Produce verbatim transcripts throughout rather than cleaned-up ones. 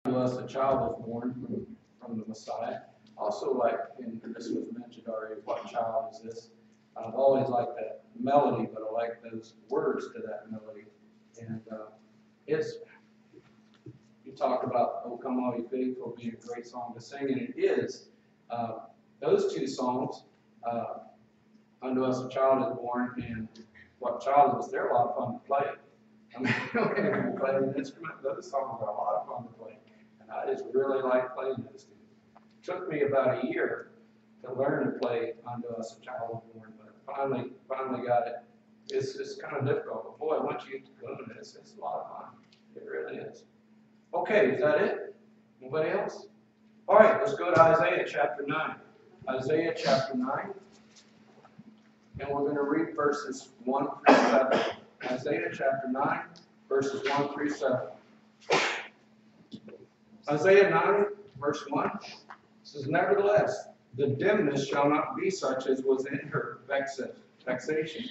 To us a child was born from, from the Messiah. Also, like, and this was mentioned already, what child is this? I've always liked that melody, but I like those words to that melody. And uh, it's, you talk about, "Oh, Come All Ye Faithful," being a great song to sing, and it is. Uh, those two songs, uh, "Unto Us a Child is Born" and "What Child Is," they're a lot of fun to play. I mean, when you play an instrument, those songs are a lot of fun to play. And I just really like playing those two. It took me about a year to learn to play "Unto Us a Child is Born," but finally, finally got it. It's, it's kind of difficult, but boy, once you get to doing it, it's, it's a lot of fun. It really is. Okay, is that it? Anybody else? All right, let's go to Isaiah chapter nine. Isaiah chapter nine. And we're going to read verses one through seven. Isaiah chapter nine, verses one through seven. Isaiah nine, verse one, says, "Nevertheless, the dimness shall not be such as was in her vexation,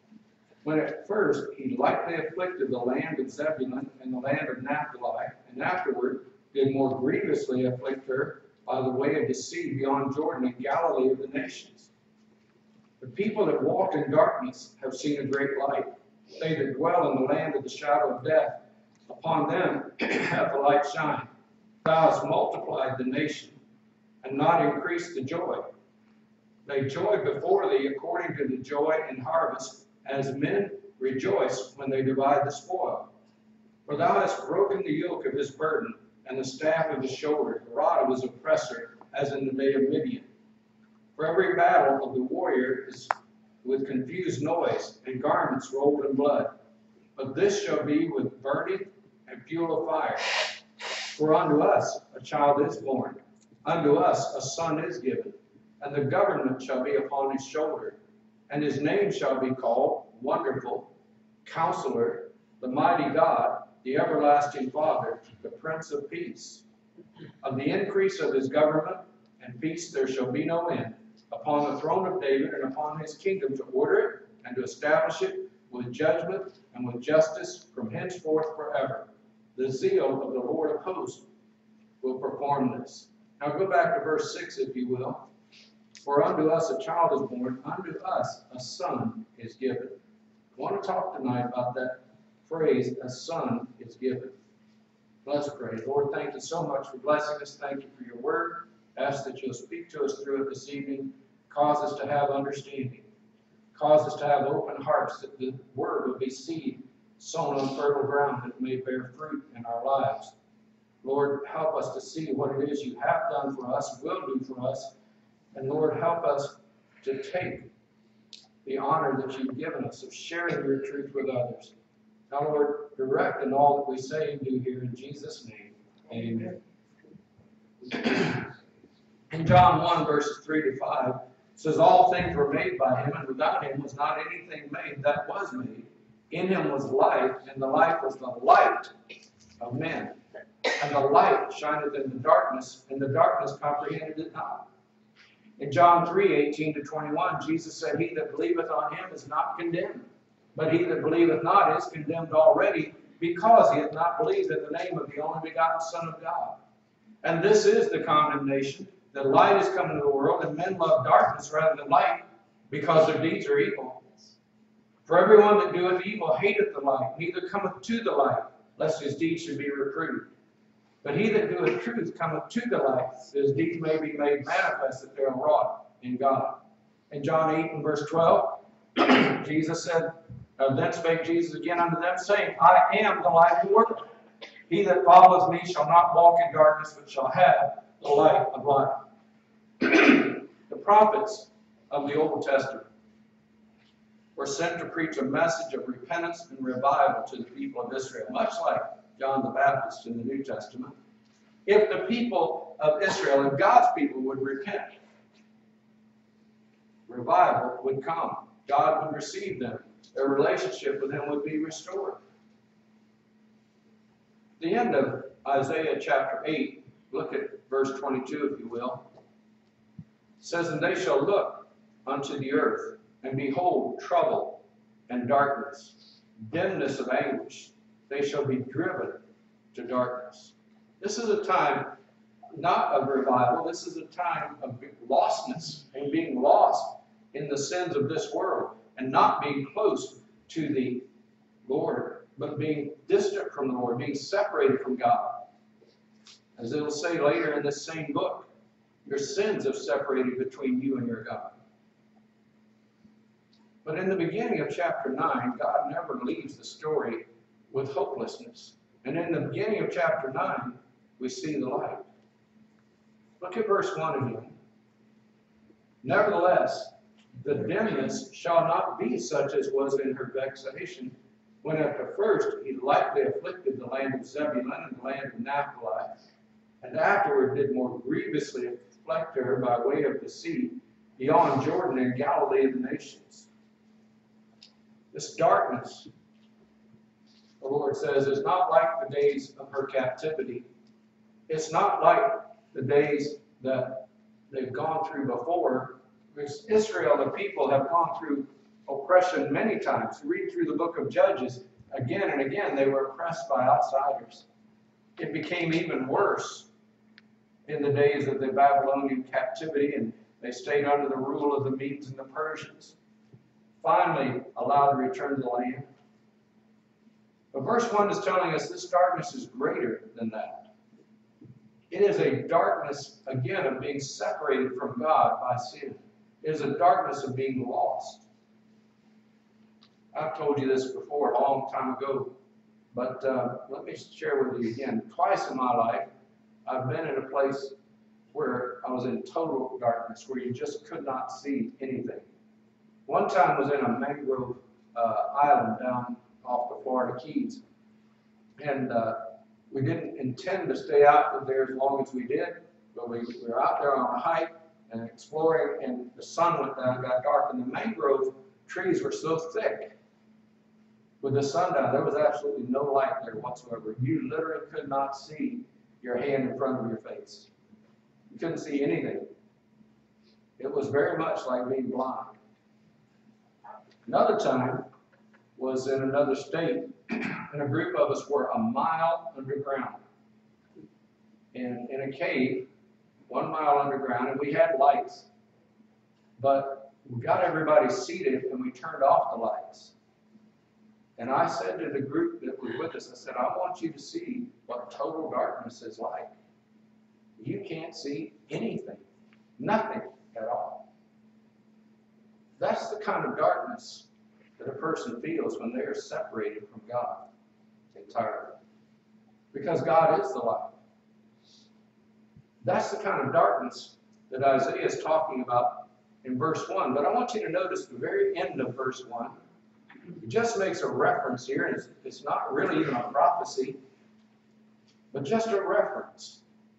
when at first he lightly afflicted the land of Zebulun and the land of Naphtali, and afterward did more grievously afflict her by the way of the sea beyond Jordan and Galilee of the nations. The people that walked in darkness have seen a great light. They that dwell in the land of the shadow of death, upon them hath the light shined. Thou hast multiplied the nation, and not increased the joy. They joy before thee according to the joy in harvest, as men rejoice when they divide the spoil. For thou hast broken the yoke of his burden, and the staff of his shoulder, the rod of his oppressor, as in the day of Midian. For every battle of the warrior is with confused noise, and garments rolled in blood. But this shall be with burning and fuel of fire. For unto us a child is born, unto us a son is given, and the government shall be upon his shoulder. And his name shall be called Wonderful, Counselor, the Mighty God, the Everlasting Father, the Prince of Peace. Of the increase of his government and peace there shall be no end, upon the throne of David and upon his kingdom, to order it and to establish it with judgment and with justice from henceforth forever. The zeal of the Lord of hosts will perform this." Now go back to verse six, if you will. "For unto us a child is born, unto us a son is given." I want to talk tonight about that phrase, "a son is given." Let's pray. Lord, thank you so much for blessing us. Thank you for your word. Ask that you'll speak to us through it this evening. Cause us to have understanding. Cause us to have open hearts, that the word will be seed sown on fertile ground, that it may bear fruit in our lives. Lord, help us to see what it is you have done for us, will do for us. And Lord, help us to take the honor that you've given us of sharing your truth with others. Now, Lord, direct in all that we say and do here in Jesus' name. Amen. In John one, verses three to five, it says, "All things were made by him, and without him was not anything made that was made. In him was life, and the life was the light of men. And the light shineth in the darkness, and the darkness comprehended it not." In John three, eighteen to twenty-one, Jesus said, "He that believeth on him is not condemned. But he that believeth not is condemned already, because he hath not believed in the name of the only begotten Son of God. And this is the condemnation, that light is come into the world, and men love darkness rather than light, because their deeds are evil. For everyone that doeth evil hateth the light, neither cometh to the light, lest his deeds should be reproved. But he that doeth truth cometh to the light, that his deeds may be made manifest, that they are wrought in God." In John eight and verse twelve, Jesus said, uh, "Then spake Jesus again unto them, saying, I am the light of the world. He that followeth me shall not walk in darkness, but shall have the light of life." The prophets of the Old Testament were sent to preach a message of repentance and revival to the people of Israel, much like John the Baptist in the New Testament. If the people of Israel and God's people would repent, revival would come. God would receive them. Their relationship with him would be restored. The end of Isaiah chapter eight, look at verse twenty-two, if you will. It says, "And they shall look unto the earth, and behold trouble and darkness, dimness of anguish. They shall be driven to darkness. This is a time not of revival. This is a time of lostness and being lost in the sins of this world and not being close to the Lord, but being distant from the Lord, being separated from God. As it'll say later in this same book, your sins have separated between you and your God. But in the beginning of chapter nine, God never leaves the story with hopelessness. And in the beginning of chapter nine, we see the light. Look at verse one again. Nevertheless, the dimness shall not be such as was in her vexation, when at the first he lightly afflicted the land of Zebulun and the land of Naphtali, and afterward did more grievously afflict her by way of the sea, beyond Jordan and Galilee of the nations. This darkness, the Lord says, is not like the days of her captivity. It's not like the days that they've gone through before. Because Israel, the people, have gone through oppression many times. You read through the book of Judges, again and again, they were oppressed by outsiders. It became even worse in the days of the Babylonian captivity, and they stayed under the rule of the Medes and the Persians. Finally allowed to return to the land. But verse one is telling us this darkness is greater than that. It is a darkness, again, of being separated from God by sin. It is a darkness of being lost. I've told you this before a long time ago, but uh, let me share with you again. Twice in my life, I've been in a place where I was in total darkness, where you just could not see anything. One time was in a mangrove uh, island down off the Florida Keys. And uh, we didn't intend to stay out there as long as we did, but we, we were out there on a hike and exploring, and the sun went down, got dark, and the mangrove trees were so thick with the sun down, there was absolutely no light there whatsoever. You literally could not see your hand in front of your face. You couldn't see anything. It was very much like being blind. Another time was in another state, and a group of us were a mile underground in, in a cave, one mile underground, and we had lights. But we got everybody seated, and we turned off the lights. And I said to the group that was with us, I said, I want you to see what total darkness is like. You can't see anything, nothing at all. That's the kind of darkness that a person feels when they are separated from God entirely. Because God is the light. That's the kind of darkness that Isaiah is talking about in verse one. But I want you to notice the very end of verse one. It just makes a reference here, and it's, it's not really even a prophecy, but just a reference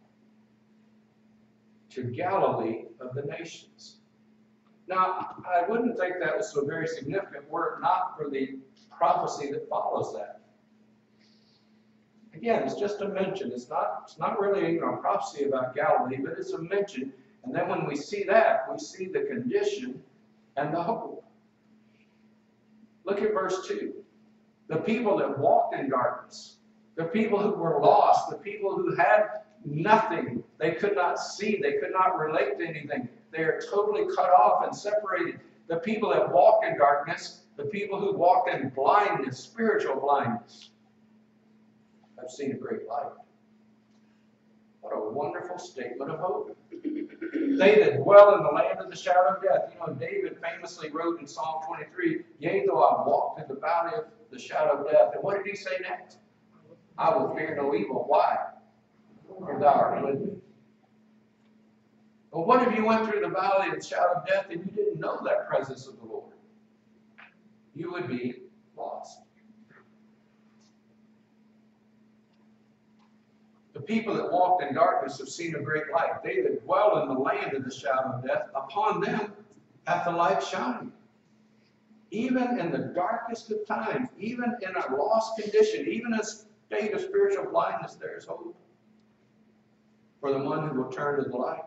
to Galilee of the nations. Now, I wouldn't think that was so very significant were it not for the prophecy that follows that. Again, it's just a mention. It's not, it's not really even a prophecy about Galilee, but it's a mention. And then when we see that, we see the condition and the hope. Look at verse two. The people that walked in darkness, the people who were lost, the people who had nothing, they could not see, they could not relate to anything. They are totally cut off and separated. The people that walked in darkness, the people who walked in blindness, spiritual blindness, have seen a great light. What a wonderful statement of hope. They that dwell in the land of the shadow of death. You know, David famously wrote in Psalm twenty-three, yea, though I walk through the valley of the shadow of death. And what did he say next? I will fear no evil. Why? For thou art with me. Well, what if you went through the valley of the shadow of death and you didn't know that presence of the Lord? You would be lost. The people that walked in darkness have seen a great light. They that dwell in the land of the shadow of death, upon them hath the light shined. Even in the darkest of times, even in a lost condition, even in a state of spiritual blindness, there is hope for the one who will turn to the light.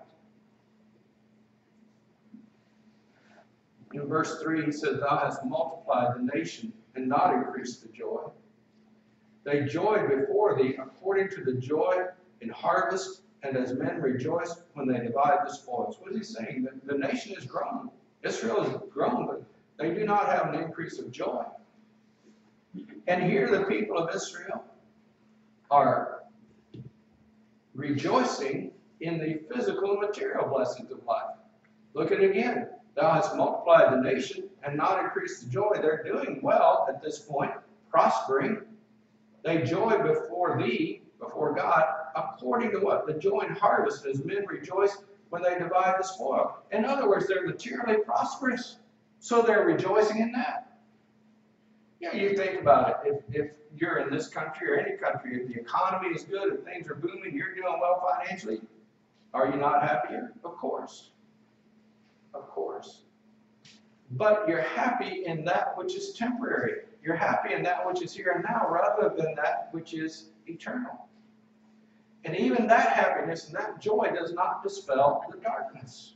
In verse three, he says, thou hast multiplied the nation and not increased the joy. They joyed before thee according to the joy in harvest, and as men rejoice when they divide the spoils. What is he saying? The, the nation has grown. Israel has grown, but they do not have an increase of joy. And here the people of Israel are rejoicing in the physical and material blessings of life. Look at it again. Thou hast multiplied the nation and not increased the joy. They're doing well at this point, prospering. They joy before thee, before God, according to what? The joy in harvest, as men rejoice when they divide the spoil. In other words, they're materially prosperous, so they're rejoicing in that. You know, you think about it. If, if you're in this country or any country, if the economy is good, if things are booming, you're doing well financially, are you not happier? Of course. Of course. But you're happy in that which is temporary. You're happy in that which is here and now rather than that which is eternal. And even that happiness and that joy does not dispel the darkness.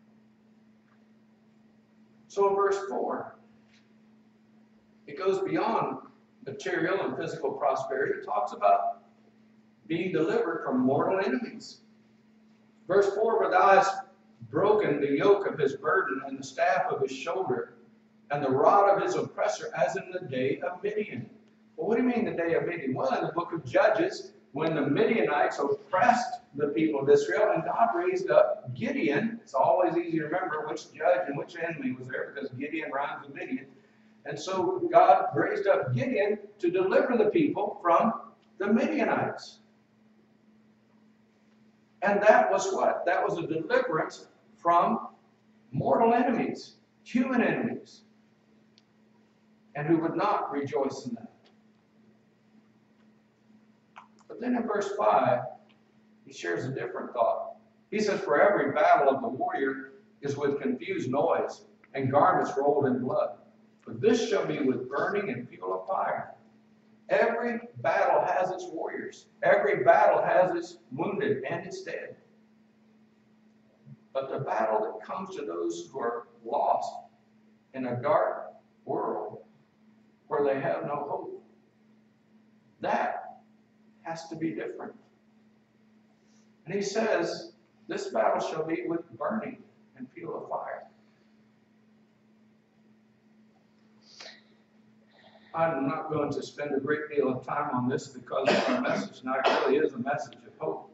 So in verse four, it goes beyond material and physical prosperity. It talks about being delivered from mortal enemies. Verse four, for thou hast broken the yoke of his burden and the staff of his shoulder and the rod of his oppressor as in the day of Midian. Well, what do you mean the day of Midian? Well, in the book of Judges, when the Midianites oppressed the people of Israel, and God raised up Gideon. It's always easy to remember which judge and which enemy was there because Gideon rhymes with Midian. And so God raised up Gideon to deliver the people from the Midianites. And that was what? That was a deliverance from mortal enemies, human enemies, and who would not rejoice in that. But then in verse five, he shares a different thought. He says, for every battle of the warrior is with confused noise and garments rolled in blood. But this shall be with burning and fuel of fire. Every battle has its warriors. Every battle has its wounded and its dead. But the battle that comes to those who are lost in a dark world where they have no hope, that has to be different. And he says, this battle shall be with burning and fuel of fire. I'm not going to spend a great deal of time on this because our message tonight really is a message of hope.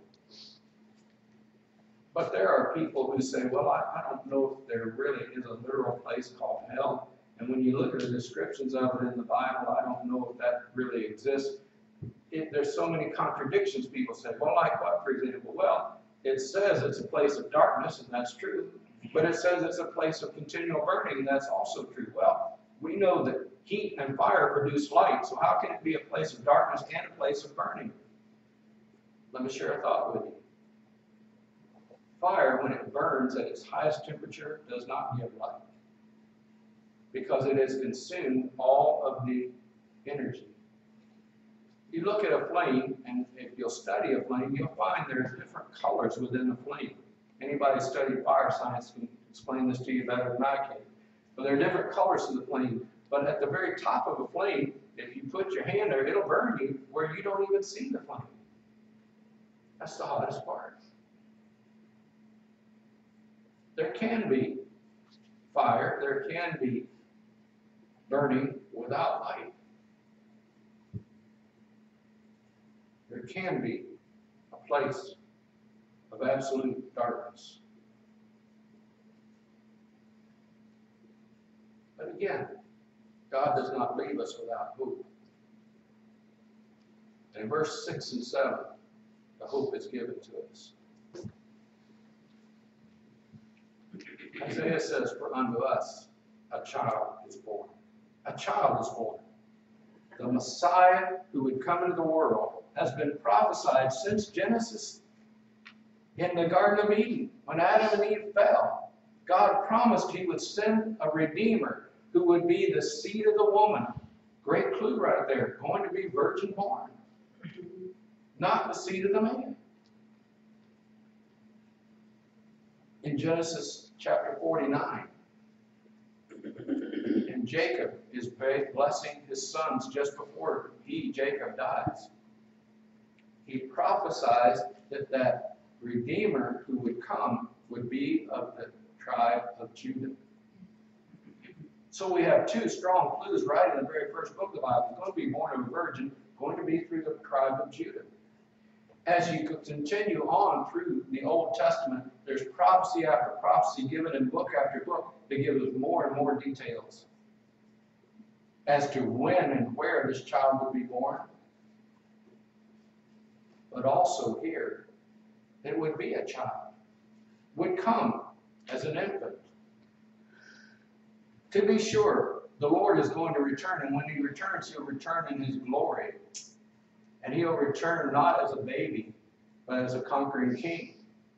But there are people who say, well, I, I don't know if there really is a literal place called hell. And when you look at the descriptions of it in the Bible, I don't know if that really exists. It, there's so many contradictions. People say, well, like what, for example? Well, it says it's a place of darkness, and that's true. But it says it's a place of continual burning, and that's also true. Well, we know that heat and fire produce light, so how can it be a place of darkness and a place of burning? Let me share a thought with you. Fire, when it burns at its highest temperature, does not give light because it has consumed all of the energy. You look at a flame, and if you'll study a flame, you'll find there's different colors within the flame. Anybody studied fire science can explain this to you better than I can. But there are different colors to the flame. But at the very top of a flame, if you put your hand there, it'll burn you where you don't even see the flame. That's the hottest part. There can be fire, there can be burning without light. There can be a place of absolute darkness. But again, God does not leave us without hope. And in verse six and seven, the hope is given to us. Isaiah says, for unto us a child is born. A child is born. The Messiah who would come into the world has been prophesied since Genesis in the Garden of Eden. When Adam and Eve fell, God promised he would send a Redeemer who would be the seed of the woman. Great clue right there. Going to be virgin born. Not the seed of the man. In Genesis chapter forty-nine, and Jacob is blessing his sons just before he, Jacob, dies. he prophesies that that Redeemer who would come would be of the tribe of Judah. So we have two strong clues right in the very first book of the Bible. He's going to be born of a virgin, going to be through the tribe of Judah. As you continue on through the Old Testament, there's prophecy after prophecy given in book after book that gives us more and more details as to when and where this child would be born. But also here, it would be a child, would come as an infant. To be sure, the Lord is going to return, and when he returns, he'll return in his glory. And he'll return not as a baby, but as a conquering king.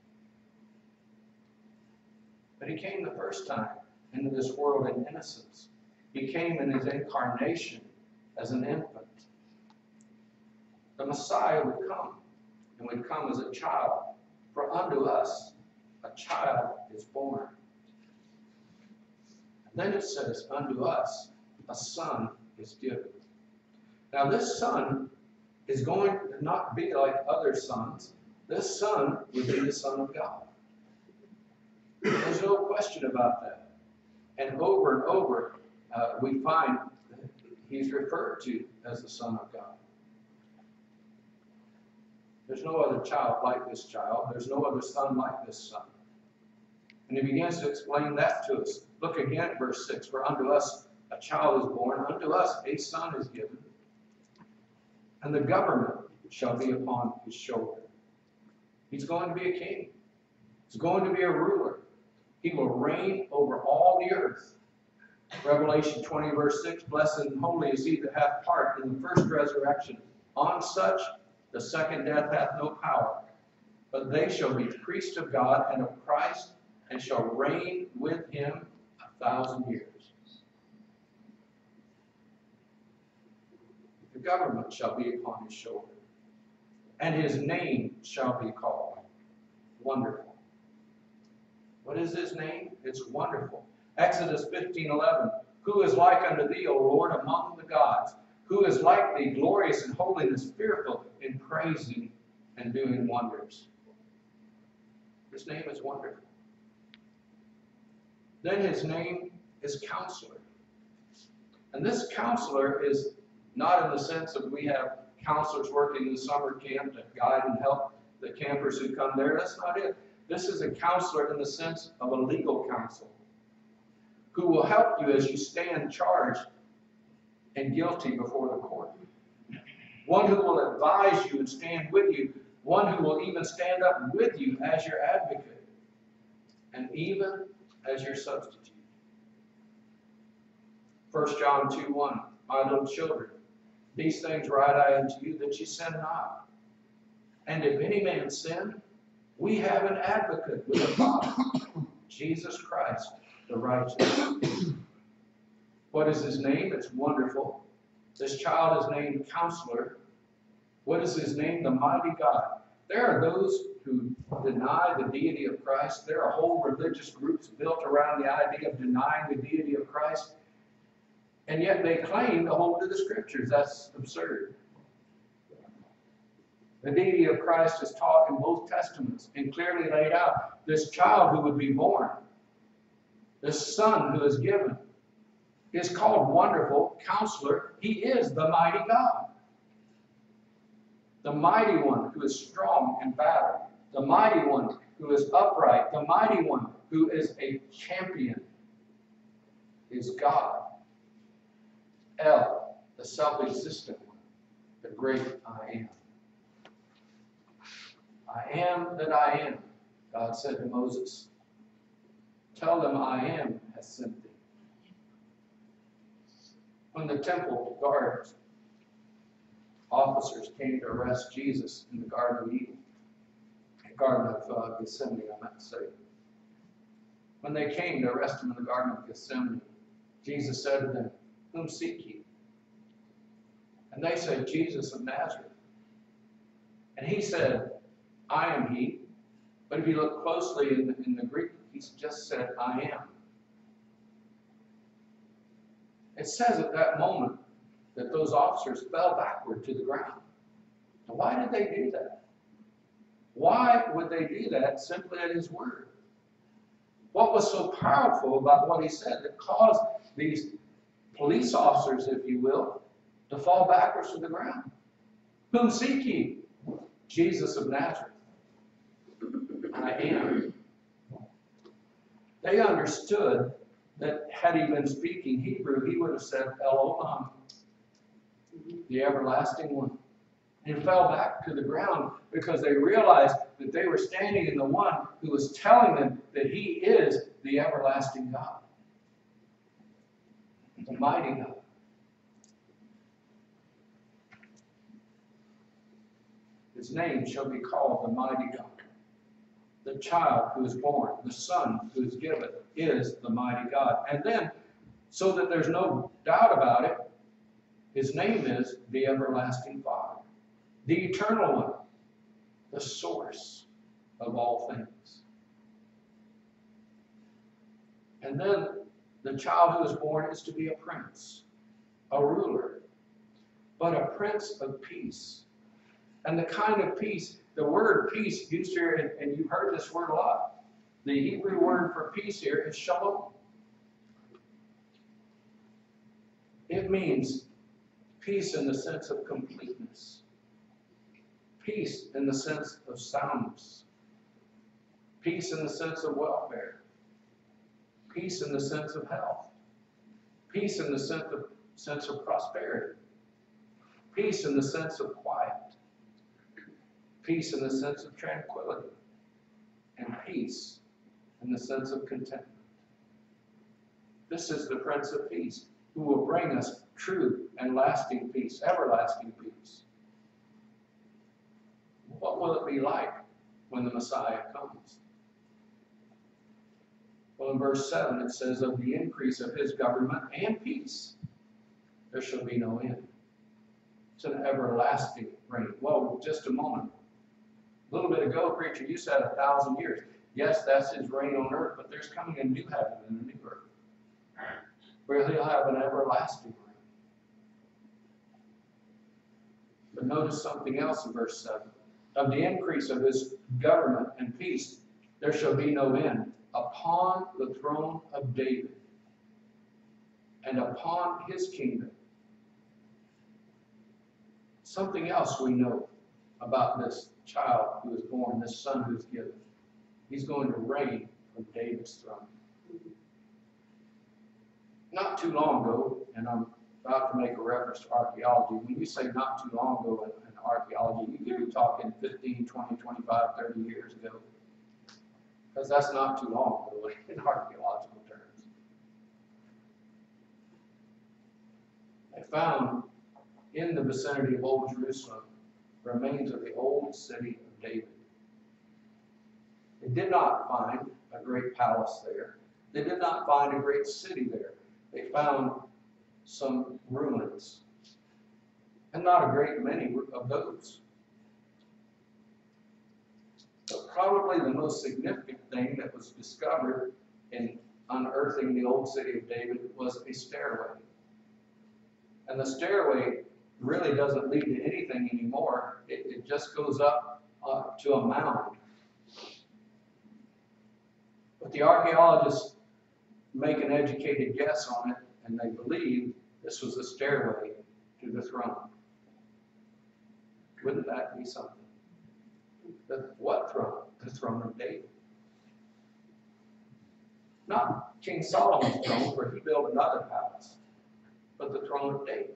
But he came the first time into this world in innocence. He came in his incarnation as an infant. The Messiah would come, and would come as a child. For unto us a child is born. And then it says, unto us a son is given. Now this son is going to not be like other sons. This son would be the Son of God. There's no question about that. And over and over, uh, we find that he's referred to as the Son of God. There's no other child like this child. There's no other son like this son. And he begins to explain that to us. Look again at verse six. For unto us a child is born, unto us a son is given, and the government shall be upon his shoulder. He's going to be a king. He's going to be a ruler. He will reign over all the earth. Revelation twenty, verse six, blessed and holy is he that hath part in the first resurrection. On such the second death hath no power, but they shall be priests of God and of Christ, and shall reign with him a thousand years. The government shall be upon his shoulder, and his name shall be called Wonderful. What is his name? It's Wonderful. Exodus fifteen eleven. Who is like unto thee, O Lord, among the gods? Who is like thee, glorious in holiness, fearful in praising and doing wonders? His name is Wonderful. Then his name is Counselor. And this counselor is not in the sense of we have counselors working in the summer camp to guide and help the campers who come there. That's not it. This is a counselor in the sense of a legal counsel who will help you as you stand charged and guilty before the court. One who will advise you and stand with you. One who will even stand up with you as your advocate and even as your substitute. First John two one, my little children, these things write I unto you, that ye sin not. And if any man sin, we have an advocate with the Father, Jesus Christ, the righteous. What is his name? It's Wonderful. This child is named Counselor. What is his name? The Mighty God. There are those who deny the deity of Christ. There are whole religious groups built around the idea of denying the deity of Christ. And yet they claim to hold to the Scriptures. That's absurd. The deity of Christ is taught in both Testaments and clearly laid out. This child who would be born, this son who is given, is called Wonderful, Counselor. He is the mighty God. The mighty one who is strong in battle. The mighty one who is upright. The mighty one who is a champion is God. El, the self-existent one, the great I am. I am that I am, God said to Moses. Tell them I am has sent thee. When the temple guards, officers came to arrest Jesus in the Garden of Eden, the Garden of uh, Gethsemane, I meant to say. When they came to arrest him in the Garden of Gethsemane, Jesus said to them, whom seek ye? And they said, Jesus of Nazareth. And he said, I am he. But if you look closely in the, in the Greek, he's just said, I am. It says at that moment that those officers fell backward to the ground. Why did they do that? Why would they do that simply at his word? What was so powerful about what he said that caused these police officers, if you will, to fall backwards to the ground? Whom seek ye? Jesus of Nazareth. I am. They understood that had he been speaking Hebrew, he would have said, Elohim, the everlasting one, and fell back to the ground because they realized that they were standing in the one who was telling them that he is the everlasting God, the mighty God. His name shall be called the mighty God. The child who is born, the son who is given, is the mighty God. And then, so that there's no doubt about it, his name is the everlasting Father, the eternal one, the source of all things. And then the child who is born is to be a prince, a ruler, but a prince of peace. And the kind of peace, the word peace used here, and, and you've heard this word a lot. The Hebrew word for peace here is shalom. It means peace in the sense of completeness. Peace in the sense of soundness. Peace in the sense of welfare. Peace in the sense of health. Peace in the sense of, sense of prosperity. Peace in the sense of quiet. Peace in the sense of tranquility. And peace in the sense of contentment. This is the Prince of Peace, who will bring us true and lasting peace, everlasting peace. What will it be like when the Messiah comes? Well, in verse seven it says, of the increase of his government and peace, there shall be no end. It's an everlasting reign. Well, just a moment. A little bit ago, preacher, you said a thousand years. Yes, that's his reign on earth, but there's coming a new heaven and a new earth, where he'll have an everlasting reign. But notice something else in verse seven. Of the increase of his government and peace, there shall be no end upon the throne of David and upon his kingdom. Something else we know about this child who is born, this son who is given. He's going to reign from David's throne. Not too long ago, and I'm about to make a reference to archaeology. When you say not too long ago in, in archaeology, you could be talking fifteen, twenty, twenty-five, thirty years ago. Because that's not too long ago in archaeological terms. They found in the vicinity of Old Jerusalem remains of the old city of David. They did not find a great palace there. They did not find a great city there. They found some ruins, and not a great many of those. But probably the most significant thing that was discovered in unearthing the old city of David was a stairway. And the stairway really doesn't lead to anything anymore. It, it just goes up uh, to a mound. But the archaeologists make an educated guess on it, and they believe this was the stairway to the throne. Wouldn't that be something? The, what throne? The throne of David. Not King Solomon's throne, where he built another palace, but the throne of David.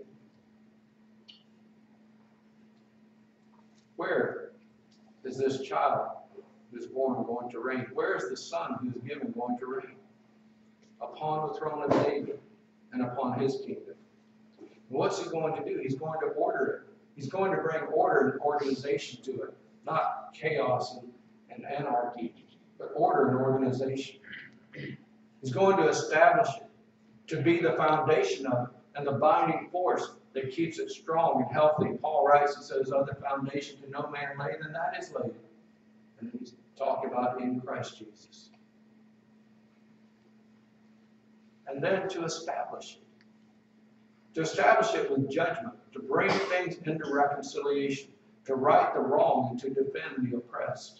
Where is this child who is born going to reign? Where is the son who is given going to reign? Upon the throne of David and upon his kingdom. And what's he going to do? He's going to order it. He's going to bring order and organization to it. Not chaos and, and anarchy, but order and organization. He's going to establish it to be the foundation of it and the binding force that keeps it strong and healthy. Paul writes and says, other foundation can no man lay than that is laid. And he's talking about in Christ Jesus. And then to establish it. To establish it with judgment. To bring things into reconciliation. to right the wrong and to defend the oppressed,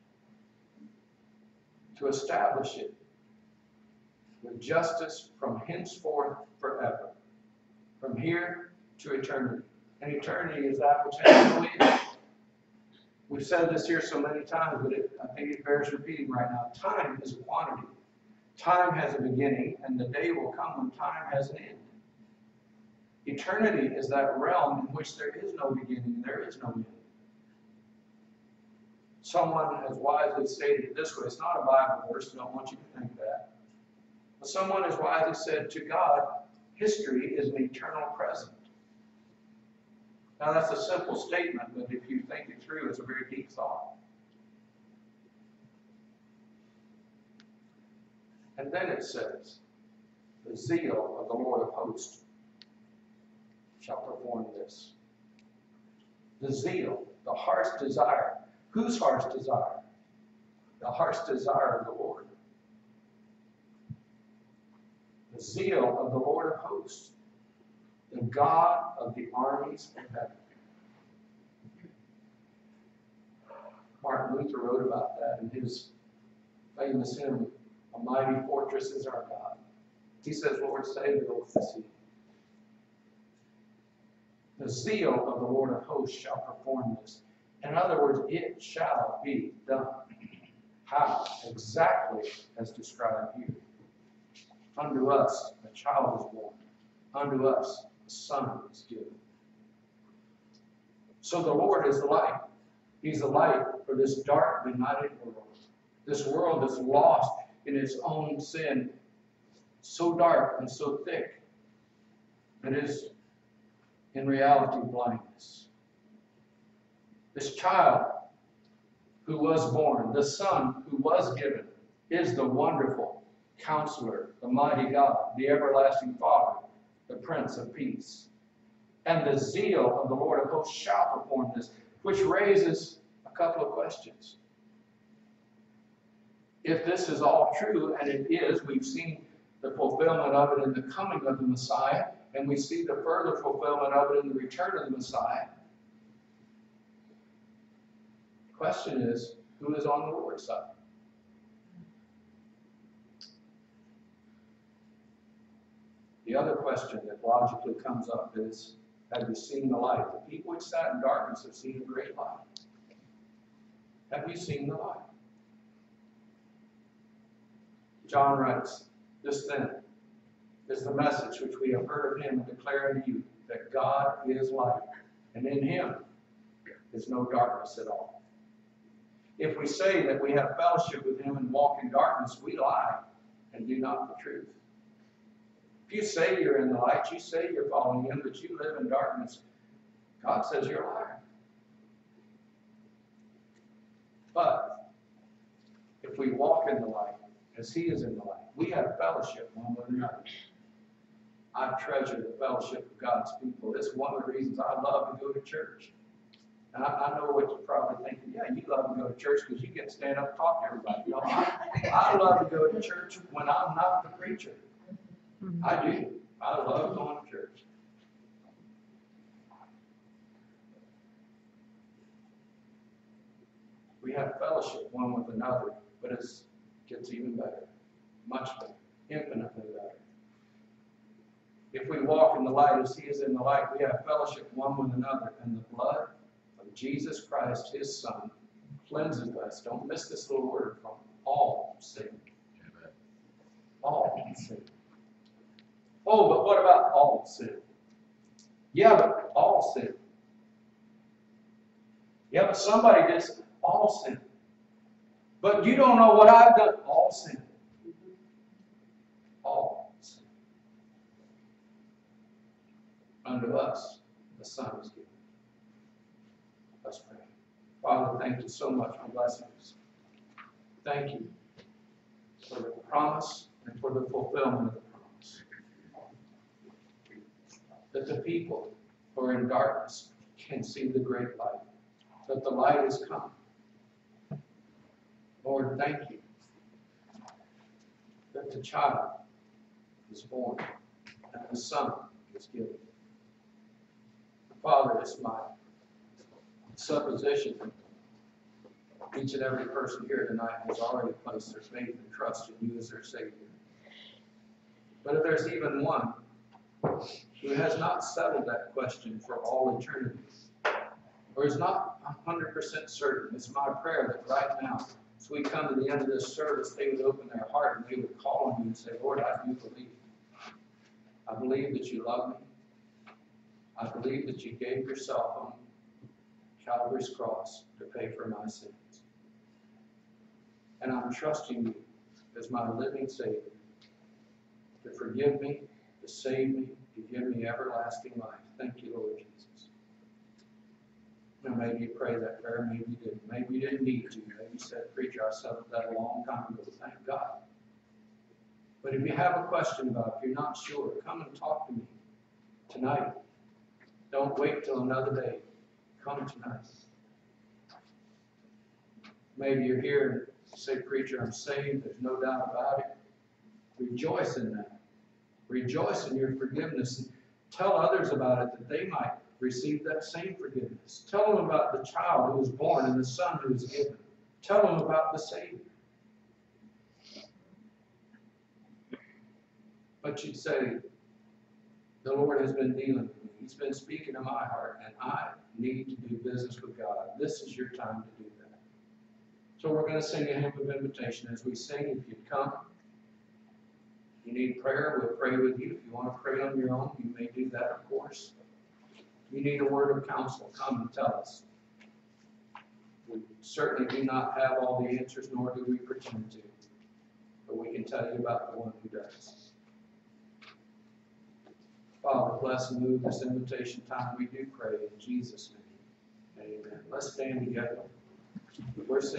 to establish it with justice from henceforth forever, from here to eternity. And eternity is that which has no end. We've said this here so many times, but it, I think it bears repeating right now. Time is a quantity. Time has a beginning, and the day will come when time has an end. Eternity is that realm in which there is no beginning and there is no end. Someone has wisely stated it this way. It's not a Bible verse, I don't want you to think that. But someone has wisely said, to God, history is an eternal present. Now that's a simple statement, but if you think it through, it's a very deep thought. And then it says, the zeal of the Lord of hosts shall perform this. The zeal, the heart's desire. Whose heart's desire? The heart's desire of the Lord. The zeal of the Lord of hosts, the God of the armies of heaven. Martin Luther wrote about that in his famous hymn, A Mighty Fortress is Our God. He says, Lord, save the oath to see. The zeal of the Lord of hosts shall perform this. In other words, it shall be done. How? Exactly as described here. Unto us a child is born. Unto us a son is given. So the Lord is the light. He's the light for this dark, benighted world. This world that's lost in its own sin, so dark and so thick, that is in reality blindness. This child who was born, the Son who was given, is the wonderful Counselor, the mighty God, the everlasting Father, the Prince of Peace. And the zeal of the Lord of hosts shall perform this, which raises a couple of questions. If this is all true, and it is, we've seen the fulfillment of it in the coming of the Messiah, and we see the further fulfillment of it in the return of the Messiah. The question is, who is on the Lord's side? The other question that logically comes up is, have you seen the light? The people which sat in darkness have seen a great light. Have you seen the light? John writes, this then is the message which we have heard of him and declare unto you, that God is light, and in him is no darkness at all. If we say that we have fellowship with him and walk in darkness, we lie and do not the truth. If you say you're in the light, you say you're following him, but you live in darkness, God says you're a liar. But if we walk in the light, as he is in the light, we have fellowship one with another. I treasure the fellowship of God's people. It's one of the reasons I love to go to church. And I, I know what you're probably thinking. Yeah, you love to go to church because you get to stand up and talk to everybody. You know, I, I love to go to church when I'm not the preacher. I do. I love going to church. We have fellowship one with another, but it gets even better, much better, infinitely better. If we walk in the light as he is in the light, we have fellowship one with another, and the blood of Jesus Christ, his Son, cleanses us. Don't miss this little word, from all sin. Amen. All sin. Oh, but what about all sin? Yeah, but all sin. Yeah, but somebody did all sin. But you don't know what I've done. All sin. All sin. Unto us, the Son is given. Let's pray. Father, thank you so much for blessing us. Thank you for the promise and for the fulfillment of the promise. That the people who are in darkness can see the great light. That the light has come. Lord, thank you that the child is born and the Son is given. Father, it's my supposition that each and every person here tonight has already placed their faith and trust in you as their Savior. But if there's even one who has not settled that question for all eternity, or is not one hundred percent certain, it's my prayer that right now, as we come to the end of this service, they would open their heart and they would call on you and say, Lord, I do believe. I believe that you love me. I believe that you gave yourself on Calvary's cross to pay for my sins. And I'm trusting you as my living Savior to forgive me, to save me, to give me everlasting life. Thank you, Lord Jesus. Now, maybe you pray that prayer, maybe you didn't. Maybe you didn't need to. Maybe you said, Preacher, I settled that a long time ago. Thank God. But if you have a question about it, if you're not sure, come and talk to me tonight. Don't wait till another day. Come tonight. Maybe you're here and say, Preacher, I'm saved. There's no doubt about it. Rejoice in that. Rejoice in your forgiveness. And tell others about it that they might receive that same forgiveness. Tell them about the child who was born and the son who was given. Tell them about the Savior. But you'd say, the Lord has been dealing with me. He's been speaking to my heart, and I need to do business with God. This is your time to do that. So we're going to sing a hymn of invitation. As we sing, if you'd come, you need prayer, we'll pray with you. If you want to pray on your own, you may do that, of course. If you need a word of counsel, come and tell us. We certainly do not have all the answers, nor do we pretend to. But we can tell you about the one who does. Father, bless and move this invitation time. We do pray in Jesus' name. Amen. Let's stand together. We're